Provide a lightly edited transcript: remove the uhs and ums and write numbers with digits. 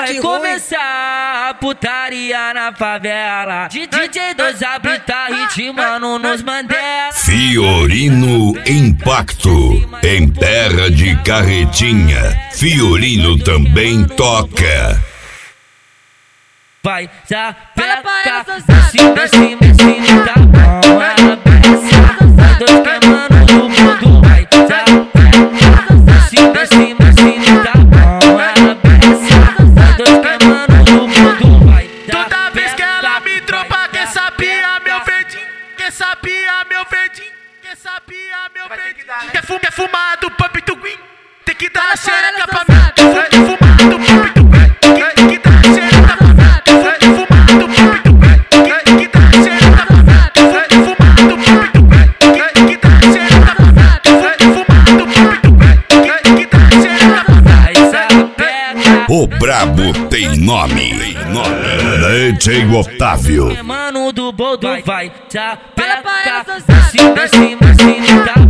Vai começar a putaria na favela. DJ 2AB tá ritmando nos Mandela. Fiorino Impacto, em terra de carretinha, Fiorino também toca. Vai, sapeca, desce, desce, desce, tá bom, ela desce. Vai dois queimando no mundo, vai, sapeca, desce, desce, desce, tá bom, ela desce. Vai dois queimando no mundo, vai, toda vez que ela me tromba, quem sabia meu verdinho, quem sabia meu verdinho, quem sabia meu verdinho. Quer fumar do pump do Queen, tem que dar a xereca pra mim. Quer fumar do pump do Queen, tem que dar a xereca pra mim. Quer fumar do pump do Queen, tem que dar a xereca pra mim. Quer fumar do pump do Queen, tem que dar a xereca pra mim. Quer fumar do pump do Queen, tem que dar a xereca pra mim. vai, sapeca. O brabo tem nome, DJ Otávio. Mano do boldo vai, sapeca, desce, desce, desce, tá